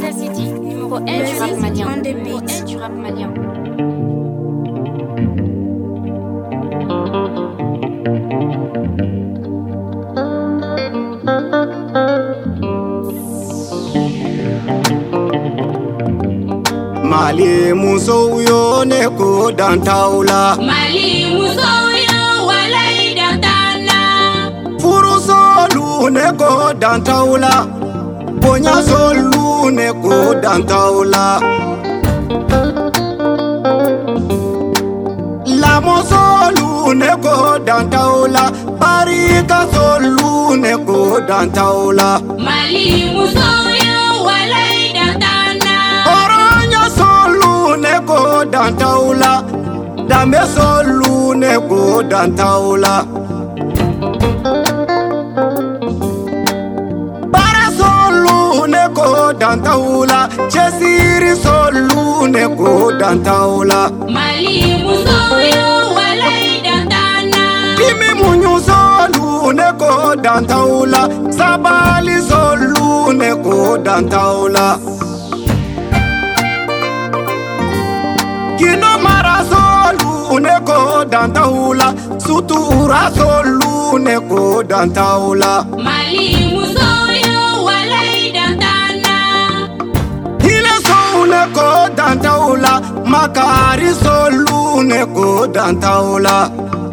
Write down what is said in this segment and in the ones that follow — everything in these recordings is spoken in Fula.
City, numéro 1 du rap malien. Numéro 1 du rap malien. Mali muso yo ne ko dantaula. Mali muso yo walai dantana. Furu solu ne ko dantaula. Bonya solu ne ko dantaula. Lamo solu ne ko dantaula. Barika solu ne ko dantaula. Mali muso yo walai dantana. Oranya solu ne ko dantaula. Dambe solu ne ko dantaula. Bara solu ne ko dantaula. Chesiri solu ne ko dantaula. Mali muso yo walai dantana. Kimi munyu solu ne ko dantaula. Sabali solu ne ko dantaula. Kino mara solu ne ko dantaula. Sutura solu ne ko dantaula. Mali muso yo walai dantana. Hile solu ne ko dantaula. Makari solu ne ko dantaula.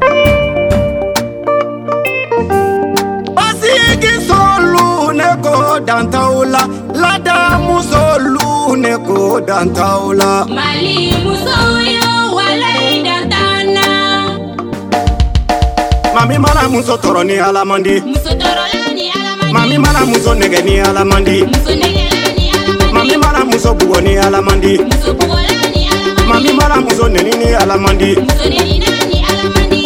Basigi solu ne ko dantaula. Ladamu solu ne ko dantaula. Mali muso yo walai dantana. Mami mana muso toro ni alamandi. Muso torola ni alamandi. Mami mana muso nege ni alamandi. Muso negela ni alamandi. Mami mana muso bugo ni alamandi. Muso bugola ni alamandi. Mami mana muso neni ni alamandi. Muso nenina ni alamandi.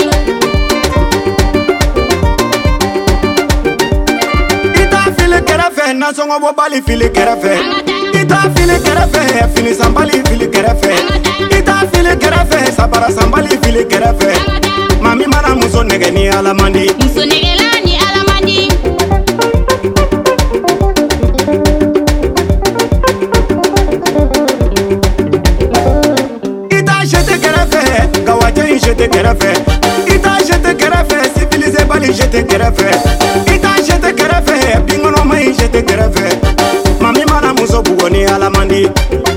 Ita fili kerefe na songo bo bali fili kerefe. Angata. Ita fili kerefe fini sambali fili kerefe. Ita fili kerefe sabara sambali fili kerefe. Mami mana muso nege ni alamandi. Muso negela ni alamandi. Ita jete kerefe gawaje jete kerefe. Ita jete kerefe civilisé bali jete kerefe. Ita jete kerefe bingono mai jete kerefe. Mami mana muso bugo ni alamandi.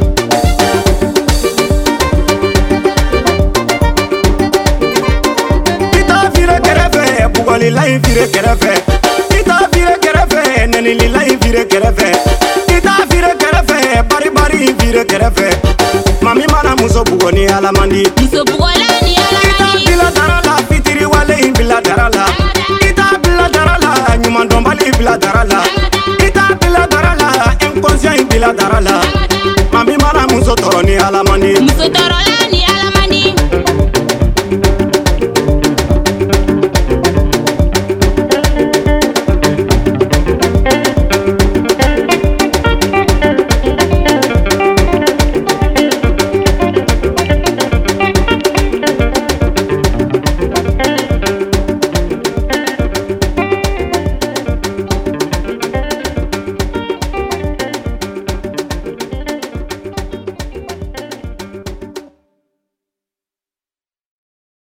Ita vire kerefe bugoli lai vire kerefe. Ita vire kerefe neni li lai vire kerefe. Ita vire kerefe bari bari vire kerefe. Mami mana muso bugo ni alamandi. Muso bugola ni Ita alamandi. bila darala fitiri wale bila darala. Ita bila darala nyuman dombali bila darala. Ita bila darala inconscient bila darala. Mami mana muso toro ni alamandi.